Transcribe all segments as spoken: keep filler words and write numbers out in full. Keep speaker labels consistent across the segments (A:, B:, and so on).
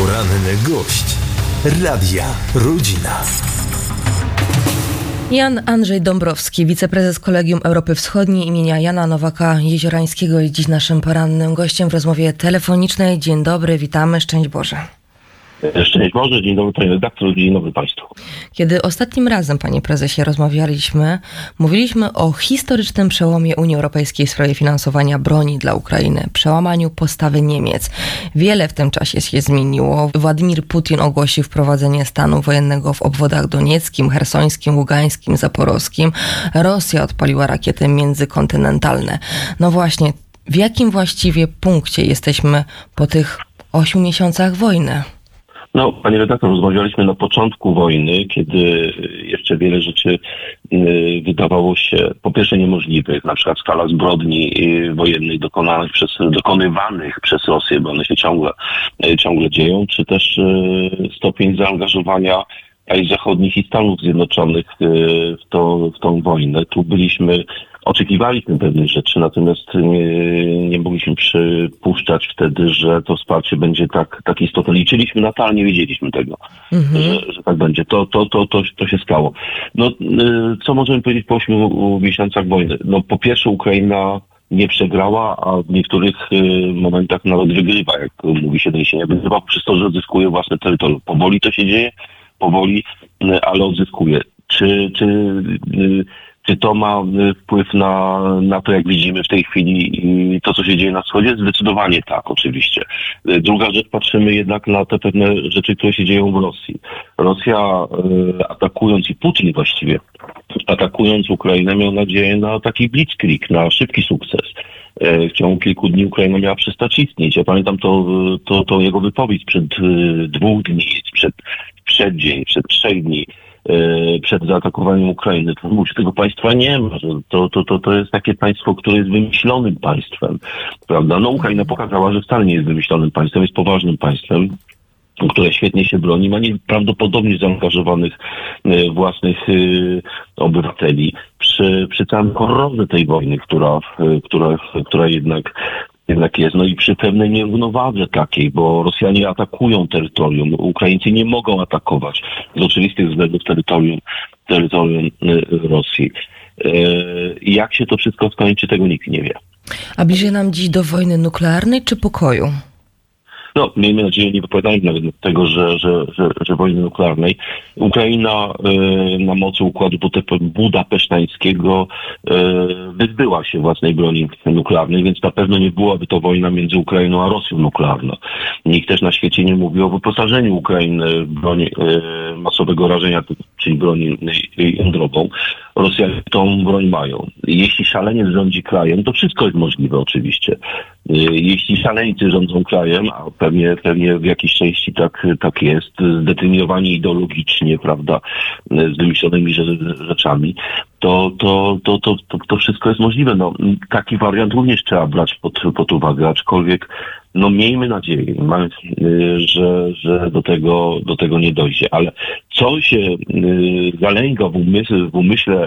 A: Poranny gość Radia Rodzina.
B: Jan Andrzej Dąbrowski, wiceprezes Kolegium Europy Wschodniej imienia Jana Nowaka-Jeziorańskiego, jest dziś naszym porannym gościem w rozmowie telefonicznej. Dzień dobry, witamy, szczęść Boże.
C: Szczęść Boże, dzień dobry panie redaktor, dzień dobry państwu.
B: Kiedy ostatnim razem, panie prezesie, rozmawialiśmy, mówiliśmy o historycznym przełomie Unii Europejskiej w sprawie finansowania broni dla Ukrainy, przełamaniu postawy Niemiec. Wiele w tym czasie się zmieniło. Władimir Putin ogłosił wprowadzenie stanu wojennego w obwodach donieckim, chersońskim, ługańskim, zaporowskim. Rosja odpaliła rakiety międzykontynentalne. No właśnie, w jakim właściwie punkcie jesteśmy po tych ośmiu miesiącach wojny?
C: No, panie redaktor, rozmawialiśmy na początku wojny, kiedy jeszcze wiele rzeczy wydawało się po pierwsze niemożliwych, na przykład skala zbrodni wojennych dokonanych przez, dokonywanych przez Rosję, bo one się ciągle, ciągle dzieją, czy też stopień zaangażowania krajów zachodnich i Stanów Zjednoczonych w, to, w tą wojnę. Tu byliśmy, oczekiwaliśmy pewnych rzeczy, natomiast nie, nie mogliśmy przypuszczać wtedy, że to wsparcie będzie tak, tak istotne. Liczyliśmy na to, ale nie wiedzieliśmy tego, mhm. że, że tak będzie. To, to, to, to, to się stało. No, co możemy powiedzieć po ośmiu miesiącach wojny? No, po pierwsze Ukraina nie przegrała, a w niektórych momentach nawet wygrywa, jak mówi się doniesienia. Wygrywa przez to, że odzyskuje własne terytorium. Powoli to się dzieje, powoli, ale odzyskuje. Czy, czy, czy to ma wpływ na, na to, jak widzimy w tej chwili to, co się dzieje na wschodzie? Zdecydowanie tak, oczywiście. Druga rzecz, patrzymy jednak na te pewne rzeczy, które się dzieją w Rosji. Rosja atakując i Putin właściwie, atakując Ukrainę, miał nadzieję na taki blitzkrieg, na szybki sukces. W ciągu kilku dni Ukraina miała przestać istnieć. Ja pamiętam to, to, to jego wypowiedź sprzed dwóch dni, przed przeddzień, przed trzech dni, przed zaatakowaniem Ukrainy. To mówił, że tego państwa nie ma, że to, to, to, to jest takie państwo, które jest wymyślonym państwem, prawda? No Ukraina pokazała, że wcale nie jest wymyślonym państwem, jest poważnym państwem, które świetnie się broni, ma nieprawdopodobnie zaangażowanych własnych obywateli. Przy, przy całym horrorze tej wojny, która, która, która jednak jednak jest, no i przy pewnej nierównowadze takiej, bo Rosjanie atakują terytorium, Ukraińcy nie mogą atakować z oczywistych względów terytorium, terytorium Rosji. Jak się to wszystko skończy, tego nikt nie wie.
B: A bliżej nam dziś do wojny nuklearnej czy pokoju?
C: No, miejmy nadzieję, nie wypowiadajmy nawet tego, że, że, że, że wojny nuklearnej. Ukraina y, na mocy układu budapesztańskiego y, wyzbyła się własnej broni nuklearnej, więc na pewno nie byłaby to wojna między Ukrainą a Rosją nuklearna. Nikt też na świecie nie mówi o wyposażeniu Ukrainy w broń y, masowego rażenia, czyli broń jądrową. Rosjanie tą broń mają. Jeśli szaleniec rządzi krajem, to wszystko jest możliwe oczywiście. Jeśli szaleńcy rządzą krajem, a pewnie, pewnie w jakiejś części tak, tak jest, zdeterminowani ideologicznie, prawda, z wymyślonymi rzeczami, to, to, to, to, to, to wszystko jest możliwe. No, taki wariant również trzeba brać pod, pod uwagę, aczkolwiek no miejmy nadzieję, że, że do tego, do tego nie dojdzie. Ale co się zalęga w umyśle, w umyśle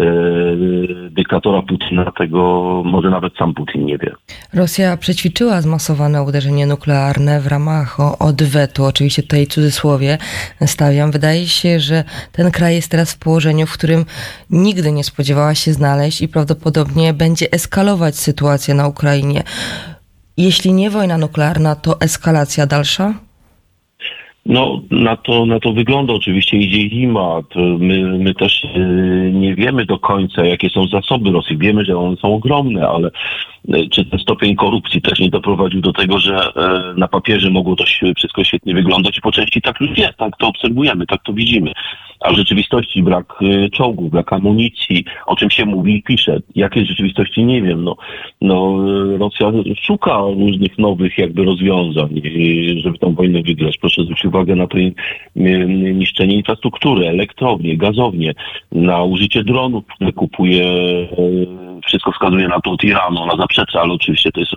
C: dyktatora Putina, tego może nawet sam Putin nie wie.
B: Rosja przećwiczyła zmasowane uderzenie nuklearne w ramach odwetu. Oczywiście tutaj cudzysłowie stawiam. Wydaje się, że ten kraj jest teraz w położeniu, w którym nigdy nie spodziewała się znaleźć i prawdopodobnie będzie eskalować sytuację na Ukrainie. Jeśli nie wojna nuklearna, to eskalacja dalsza?
C: No, na to, na to wygląda oczywiście, idzie zima. My, my też nie wiemy do końca, jakie są zasoby Rosji. Wiemy, że one są ogromne, ale czy ten stopień korupcji też nie doprowadził do tego, że na papierze mogło to wszystko świetnie wyglądać i po części tak już jest, tak to obserwujemy, tak to widzimy. A w rzeczywistości brak czołgów, brak amunicji, o czym się mówi i pisze. Jakiej rzeczywistości nie wiem. No, no Rosja szuka różnych nowych jakby rozwiązań, żeby tą wojnę wygrać. Proszę zwrócić uwagę na to niszczenie infrastruktury, elektrownie, gazownie, na użycie dronów, które kupuje, wszystko wskazuje na to od Iranu, ona zaprzecza, ale oczywiście to jest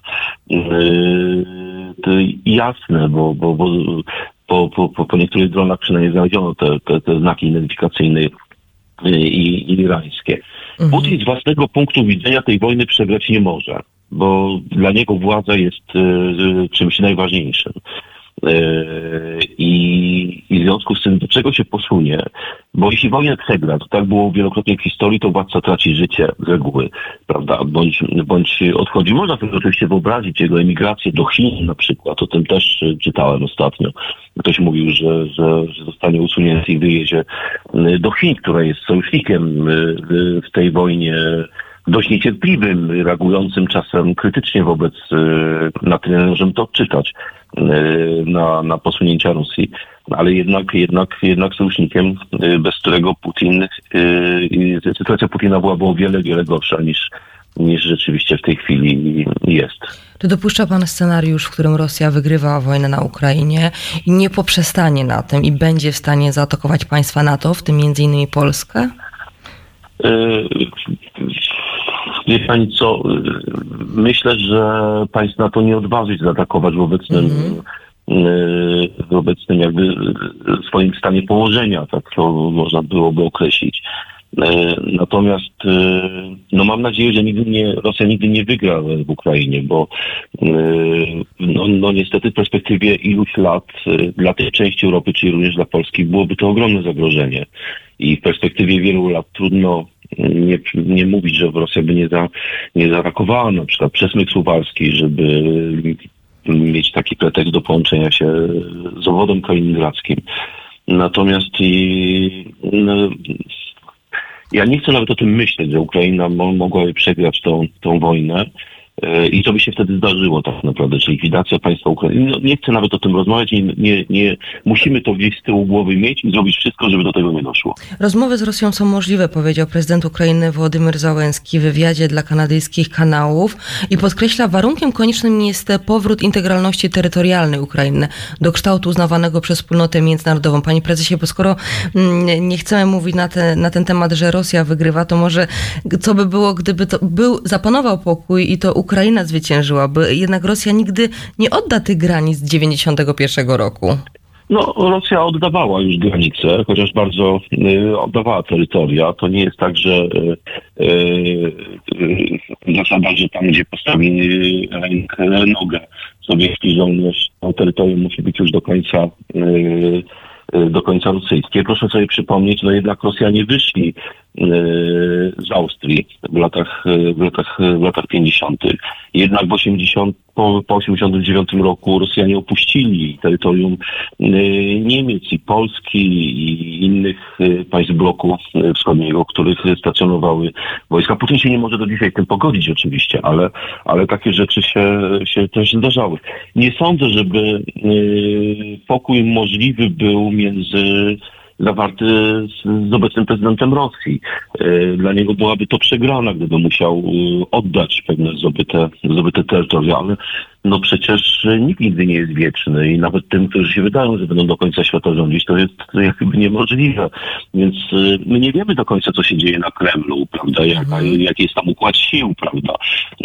C: to jasne, bo, bo, bo Po, po, po niektórych dronach przynajmniej znaleziono te, te, te znaki identyfikacyjne i, i irańskie. Mhm. Putin z własnego punktu widzenia tej wojny przegrać nie może, bo dla niego władza jest y, czymś najważniejszym. I, i w związku z tym do czego się posunie? Bo jeśli wojnę przegra, to tak było wielokrotnie w historii, to władca traci życie z reguły, prawda? Bądź, bądź odchodzi. Można sobie oczywiście wyobrazić jego emigrację do Chin na przykład. O tym też czytałem ostatnio. Ktoś mówił, że, że, że zostanie usunięty i wyjedzie do Chin, która jest sojusznikiem w tej wojnie, dość niecierpliwym, reagującym czasem krytycznie wobec, na tyle możemy to odczytać, na, na posunięcia Rosji, ale jednak, jednak, jednak sojusznikiem, bez którego Putin, sytuacja Putina byłaby o wiele, wiele gorsza niż, niż rzeczywiście w tej chwili jest.
B: Czy dopuszcza pan scenariusz, w którym Rosja wygrywa wojnę na Ukrainie i nie poprzestanie na tym i będzie w stanie zaatakować państwa NATO, w tym między innymi Polskę?
C: Wie pani co, myślę, że państw NATO nie odważy się zaatakować w obecnym, mm. w obecnym jakby swoim stanie położenia, tak to można byłoby określić. Natomiast no mam nadzieję, że nigdy nie, Rosja nigdy nie wygra w Ukrainie, bo no, no niestety w perspektywie iluś lat dla tej części Europy, czyli również dla Polski, byłoby to ogromne zagrożenie. I w perspektywie wielu lat trudno nie, nie mówić, że Rosja by nie, za, nie zaatakowała na przykład przesmyk suwalski, żeby mieć taki pretekst do połączenia się z obwodem kaliningradzkim. Natomiast i, no, ja nie chcę nawet o tym myśleć, że Ukraina mo- mogłaby przegrać tą, tą wojnę yy, i co by się wtedy zdarzyło tak naprawdę, czy likwidacja państwa Ukrainy. No, nie chcę nawet o tym rozmawiać, nie, nie, nie musimy to gdzieś z tyłu głowy mieć i zrobić wszystko, żeby do tego nie doszło.
B: Rozmowy z Rosją są możliwe, powiedział prezydent Ukrainy Wołodymyr Zełenski w wywiadzie dla kanadyjskich kanałów i podkreśla, warunkiem koniecznym jest powrót integralności terytorialnej Ukrainy do kształtu uznawanego przez wspólnotę międzynarodową. Panie prezesie, bo skoro mm, nie chcemy mówić na, te, na ten temat, że Rosja wygrywa, to może co by było, gdyby to był, zapanował pokój i to Ukraina zwyciężyła, by jednak Rosja nigdy nie odda tych granic z dziewięćdziesiątego pierwszego roku.
C: No, Rosja oddawała już granice, chociaż bardzo y, oddawała terytoria. To nie jest tak, że y, y, zasada, że tam, gdzie postawi rękę, nogę sowiecki żołnierz, to terytorium musi być już do końca y, do końca rosyjskie. Proszę sobie przypomnieć, no jednak Rosjanie wyszli z Austrii w latach, w latach, w latach pięćdziesiątych. Jednak w osiemdziesiątym, po, po osiemdziesiątym dziewiątym roku Rosjanie opuścili terytorium Niemiec i Polski i innych państw bloku wschodniego, w których stacjonowały wojska. Putin się nie może do dzisiaj z tym pogodzić oczywiście, ale, ale takie rzeczy się, się też zdarzały. Nie sądzę, żeby pokój możliwy był między zawarty z, z obecnym prezydentem Rosji. Dla niego byłaby to przegrana, gdyby musiał oddać pewne zdobyte, zdobyte terytoria, ale no przecież nikt nigdy nie jest wieczny i nawet tym, którzy się wydają, że będą do końca świata rządzić, to jest jakby niemożliwe. Więc my nie wiemy do końca, co się dzieje na Kremlu, prawda, jaka, jaki jest tam układ sił, prawda.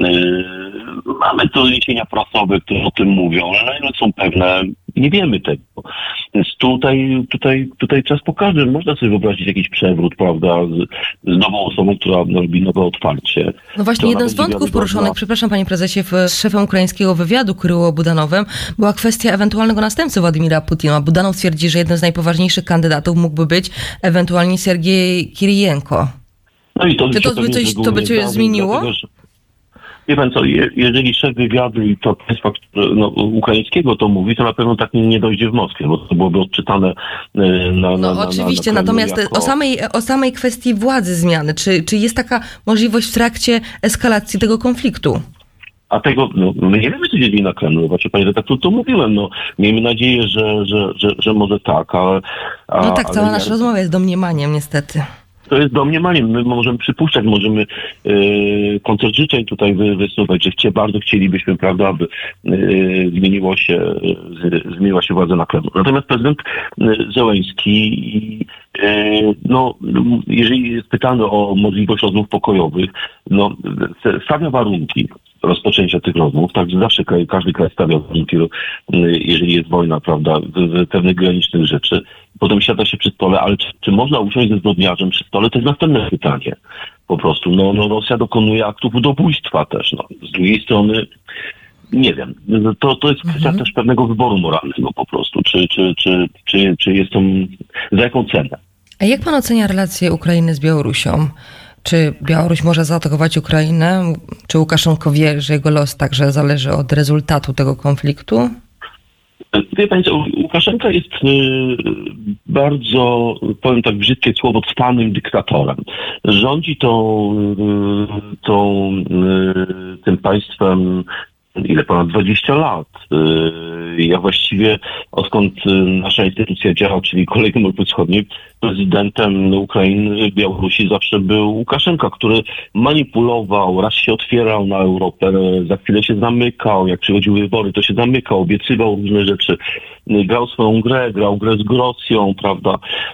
C: Mamy doniesienia prasowe, które o tym mówią, ale no są pewne, nie wiemy tego. Więc tutaj, tutaj, tutaj czas pokaże, można sobie wyobrazić jakiś przewrót, prawda, z, z nową osobą, która robi nowe otwarcie.
B: No właśnie, jeden z wątków poruszonych, przepraszam panie prezesie, w szefem ukraińskiego wywiadu Kryło Budanowem była kwestia ewentualnego następcy Władimira Putina. Budanow twierdzi, że jeden z najpoważniejszych kandydatów mógłby być ewentualnie Sergiej Kirijenko.
C: No i to,
B: Czy to by coś, to by coś zmieniło?
C: Dlatego, że... Wie pan co, je, jeżeli szef wywiadu i to państwa no, ukraińskiego to mówi, to na pewno tak nie, nie dojdzie w Moskwie, bo to byłoby odczytane na... na
B: no
C: na,
B: oczywiście,
C: na, na
B: natomiast
C: jako...
B: o, samej, o samej kwestii władzy zmiany, czy, czy jest taka możliwość w trakcie eskalacji tego konfliktu?
C: A tego, no, my nie wiemy, co się dzieje na Kremlu. Zobaczcie, panie redaktor, to mówiłem, no, miejmy nadzieję, że, że, że, że może tak, a... a
B: no tak, cała
C: ale...
B: nasza rozmowa jest domniemaniem, niestety.
C: To jest domniemaniem. My możemy przypuszczać, możemy yy, koncert życzeń tutaj wy, wysuwać, że chcie, bardzo chcielibyśmy, prawda, aby yy, zmieniło się, yy, zmieniła się władza na Kremlu. Natomiast prezydent yy, Zełenski, yy, no, jeżeli jest pytany o możliwość rozmów pokojowych, no, stawia warunki rozpoczęcia tych rozmów, tak zawsze kraj, każdy kraj stawia warunki, jeżeli jest wojna, prawda, w pewnych granicznych rzeczy. Potem siada się przy stole, ale czy, czy można usiąść ze zbrodniarzem przy stole? To jest następne pytanie. Po prostu, no, no Rosja dokonuje aktów ludobójstwa też, no. Z drugiej strony, Nie wiem. To, to jest kwestia
B: Mhm.
C: też pewnego wyboru moralnego po prostu. Czy, czy, czy, czy, czy jest to, za jaką cenę?
B: A jak pan ocenia relacje Ukrainy z Białorusią? Czy Białoruś może zaatakować Ukrainę? Czy Łukaszenko wie, że jego los także zależy od rezultatu tego konfliktu?
C: Wie pani co, Łukaszenka jest y, bardzo, powiem tak brzydkie słowo, cwanym dyktatorem. Rządzi tą, y, tą, y, tym państwem ile ponad dwadzieścia lat. Y, ja właściwie odkąd nasza instytucja działa, czyli Kolegium Europy Wschodniej, prezydentem Ukrainy, Białorusi zawsze był Łukaszenka, który manipulował, raz się otwierał na Europę, za chwilę się zamykał, jak przychodziły wybory, to się zamykał, obiecywał różne rzeczy, grał swoją grę, grał grę z Grosją, prawda.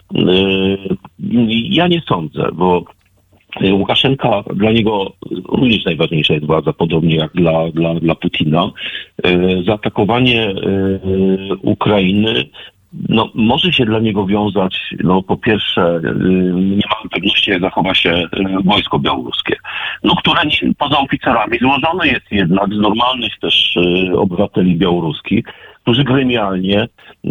C: Ja nie sądzę, bo Łukaszenka, dla niego również najważniejsza jest władza, podobnie jak dla, dla, dla Putina. Zaatakowanie Ukrainy no, może się dla niego wiązać, no po pierwsze, nie mamy pewności, jak zachowa się wojsko białoruskie, no, które nie, poza oficerami złożone jest jednak z normalnych też obywateli białoruskich, którzy gremialnie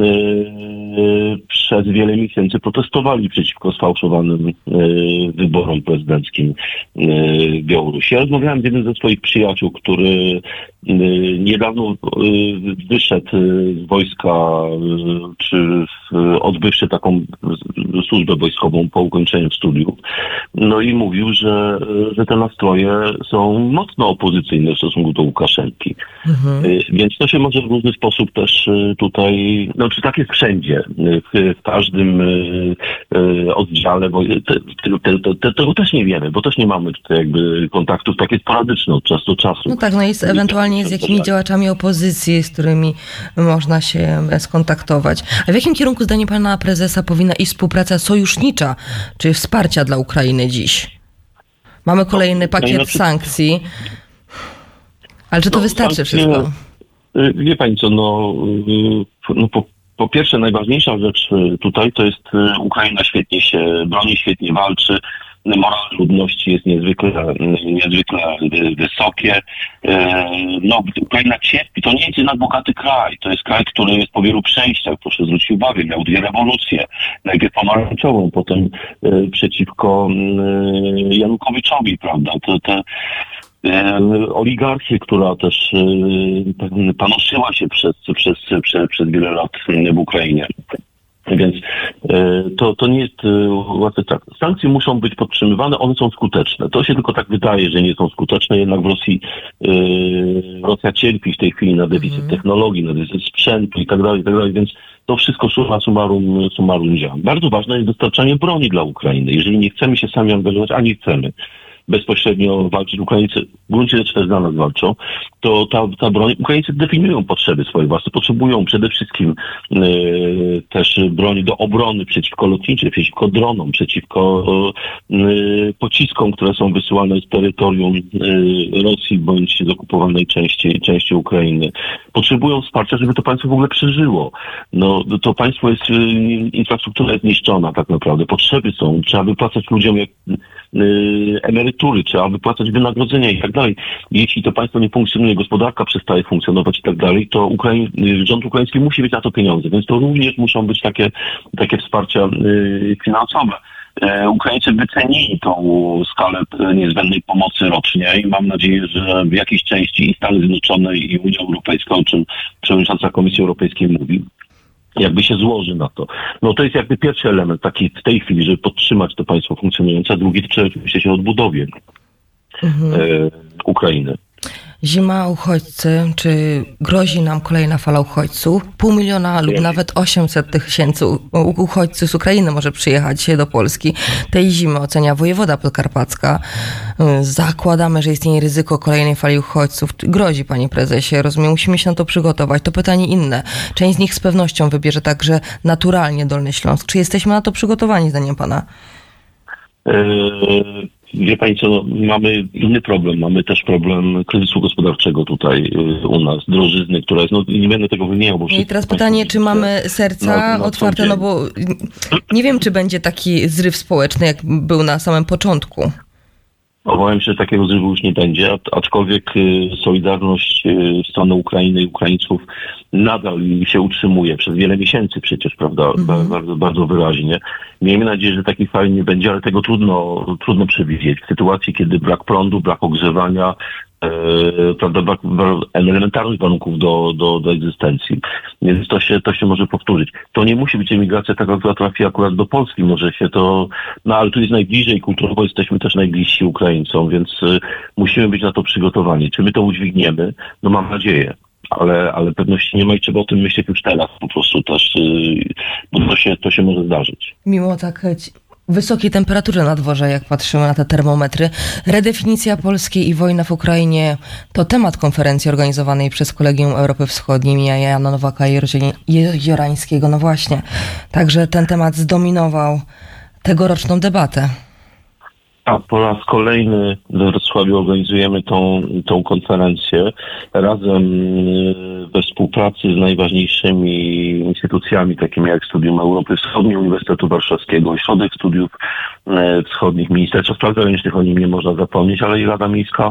C: yy, przez wiele miesięcy protestowali przeciwko sfałszowanym yy, wyborom prezydenckim yy, Białorusi. Ja rozmawiałem z jednym ze swoich przyjaciół, który yy, niedawno yy, wyszedł z wojska, yy, czy yy, odbywszy taką służbę wojskową po ukończeniu studiów. No i mówił, że, że te nastroje są mocno opozycyjne w stosunku do Łukaszenki. Mhm. Yy, więc to się może w różny sposób też tutaj, no czy tak jest wszędzie, w, w każdym y, y, oddziale, bo te, te, te, te, tego też nie wiemy, bo też nie mamy tutaj jakby kontaktów, takie sporadyczne od czasu do czasu.
B: No tak, no jest ewentualnie z jakimi działaczami opozycji, z którymi można się skontaktować. A w jakim kierunku zdaniem pana prezesa powinna iść współpraca sojusznicza, czy wsparcia dla Ukrainy dziś? Mamy kolejny pakiet
C: no,
B: sankcji, ale czy to
C: no,
B: wystarczy
C: sankcje,
B: wszystko?
C: Wie pani co, no, no po, po pierwsze najważniejsza rzecz tutaj to jest Ukraina świetnie się broni, świetnie walczy, moral ludności jest niezwykle, niezwykle wysokie. No, Ukraina cierpi, to nie jest jednak bogaty kraj, to jest kraj, który jest po wielu przejściach, proszę zwrócić uwagę, miał dwie rewolucje, najpierw pomarańczową, potem przeciwko Janukowyczowi, prawda, to te oligarchię, która też panoszyła się przez, przez, przez, przez wiele lat w Ukrainie. Więc to, to nie jest łatwy tak. Sankcje muszą być podtrzymywane, one są skuteczne. To się tylko tak wydaje, że nie są skuteczne, jednak w Rosji Rosja cierpi w tej chwili na deficyt mm. technologii, na deficyt sprzętu i tak dalej, i tak dalej, więc to wszystko summa summarum, summarum działa. Bardzo ważne jest dostarczanie broni dla Ukrainy. Jeżeli nie chcemy się sami angażować, a nie chcemy bezpośrednio walczyć, Ukraińcy w gruncie rzeczy też dla nas walczą, to ta, ta broń, Ukraińcy definiują potrzeby swoje własne, potrzebują przede wszystkim y, też broni do obrony przeciwko lotniczej, przeciwko dronom, przeciwko y, pociskom, które są wysyłane z terytorium y, Rosji bądź z okupowanej części, części Ukrainy. Potrzebują wsparcia, żeby to państwo w ogóle przeżyło. No, to państwo jest, y, infrastruktura jest niszczona tak naprawdę, potrzeby są, trzeba wypłacać ludziom jak y, emerytury, trzeba wypłacać wynagrodzenia i tak dalej. Jeśli to państwo nie funkcjonuje, gospodarka przestaje funkcjonować i tak dalej, to Ukraiń, rząd ukraiński musi mieć na to pieniądze, więc to również muszą być takie, takie wsparcia y, finansowe. E, Ukraińcy wycenili tą skalę niezbędnej pomocy rocznie i mam nadzieję, że w jakiejś części i Stany Zjednoczone i Unia Europejska, o czym przewodnicząca Komisji Europejskiej mówi, jakby się złoży na to. No to jest jakby pierwszy element taki w tej chwili, żeby podtrzymać to państwo funkcjonujące, a drugi to oczywiście się odbudowie mhm. e, Ukrainy.
B: Zima, uchodźcy, czy grozi nam kolejna fala uchodźców? Pół miliona lub nawet osiemset tysięcy uchodźców z Ukrainy może przyjechać do Polski. Tej zimy ocenia wojewoda podkarpacka. Zakładamy, że istnieje ryzyko kolejnej fali uchodźców. Grozi, panie prezesie, rozumiem, musimy się na to przygotować. To pytanie inne. Część z nich z pewnością wybierze także naturalnie Dolny Śląsk. Czy jesteśmy na to przygotowani, zdaniem pana?
C: Yy... Wie pani co, no, mamy inny problem. Mamy też problem kryzysu gospodarczego tutaj y, u nas, drożyzny, która jest, no nie będę tego wymieniał, bo...
B: I teraz pytanie, czy mamy serca na, na otwarte, no bo nie wiem, czy będzie taki zryw społeczny, jak był na samym początku.
C: Obawiam się, że takiego zrywu już nie będzie, aczkolwiek y, solidarność y, strony Ukrainy i Ukraińców nadal się utrzymuje przez wiele miesięcy przecież, prawda, mhm. bardzo, bardzo wyraźnie. Miejmy nadzieję, że taki fal nie będzie, ale tego trudno, trudno przewidzieć. W sytuacji, kiedy brak prądu, brak ogrzewania, e, prawda, brak elementarnych warunków do, do, do egzystencji. Więc to się, to się może powtórzyć. To nie musi być emigracja taka, która trafi akurat do Polski, może się to, no ale tu jest najbliżej, kulturowo jesteśmy też najbliżsi Ukraińcom, więc y, musimy być na to przygotowani. Czy my to udźwigniemy? No mam nadzieję. Ale, ale pewności nie ma i trzeba o tym myśleć już teraz po prostu też, yy, bo to się, to się może zdarzyć.
B: Mimo tak wysokiej temperatury na dworze, jak patrzymy na te termometry, redefinicja Polski i wojna w Ukrainie to temat konferencji organizowanej przez Kolegium Europy Wschodniej imienia Jana Nowaka Jeziorańskiego. No właśnie, także ten temat zdominował tegoroczną debatę.
C: A po raz kolejny we Wrocławiu organizujemy tą, tą konferencję razem we współpracy z najważniejszymi instytucjami, takimi jak Studium Europy Wschodniej Uniwersytetu Warszawskiego, Ośrodek Studiów Wschodnich, Ministerstwo Spraw Zagranicznych, o nim nie można zapomnieć, ale i Rada Miejska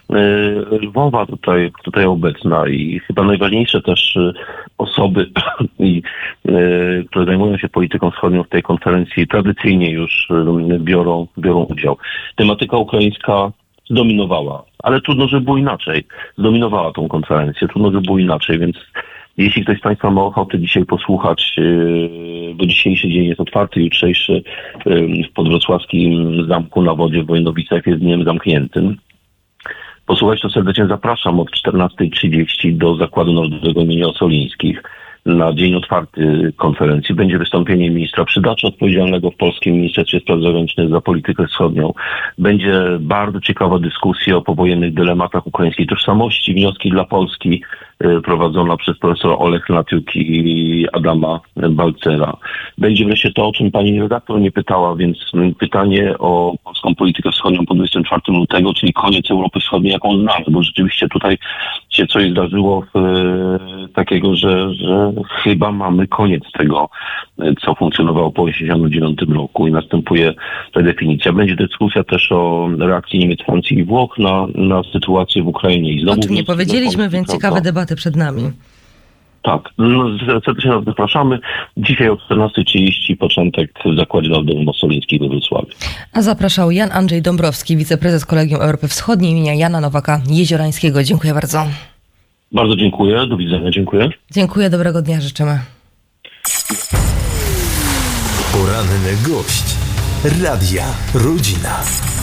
C: Lwowa tutaj, tutaj obecna i chyba najważniejsze też osoby, i, które zajmują się polityką wschodnią w tej konferencji tradycyjnie już biorą, biorą udział. Tematyka ukraińska zdominowała, ale trudno, żeby było inaczej. Zdominowała tą konferencję, trudno, żeby było inaczej, więc jeśli ktoś z Państwa ma ochotę dzisiaj posłuchać, bo dzisiejszy dzień jest otwarty, jutrzejszy w podwrocławskim Zamku na Wodzie w Wojnowicach jest dniem zamkniętym. Posłuchać to serdecznie zapraszam od czternasta trzydzieści do Zakładu Narodowego imienia Ossolińskich. Na dzień otwarty konferencji będzie wystąpienie ministra Przydacza odpowiedzialnego w Polskim Ministerstwie Spraw Zagranicznych za politykę wschodnią. Będzie bardzo ciekawa dyskusja o powojennych dylematach ukraińskiej tożsamości, wnioski dla Polski prowadzona przez profesora Olech Latiuk i Adama Balcera. Będzie wreszcie to, o czym pani redaktor mnie pytała, więc pytanie o polską politykę wschodnią po dwudziestego czwartego lutego, czyli koniec Europy Wschodniej, jaką znamy, bo rzeczywiście tutaj się coś zdarzyło w, takiego, że, że chyba mamy koniec tego, co funkcjonowało po tysiąc dziewięćset osiemdziesiątym dziewiątym roku i następuje redefinicja. Będzie dyskusja też o reakcji Niemiec, Francji i Włoch na, na sytuację w Ukrainie. I znowu
B: o czym nie powiedzieliśmy, więc ciekawe debaty przed nami.
C: Tak, no, serdecznie nas zapraszamy. Dzisiaj o czternasta trzydzieści początek w Zakładzie Narodowym Ossolińskich we Wrocławiu.
B: A zapraszał Jan Andrzej Dąbrowski, wiceprezes Kolegium Europy Wschodniej imienia Jana Nowaka Jeziorańskiego. Dziękuję bardzo.
C: Bardzo dziękuję. Do widzenia. Dziękuję.
B: Dziękuję. Dobrego dnia życzymy.
A: Poranny gość Radia Rodzina.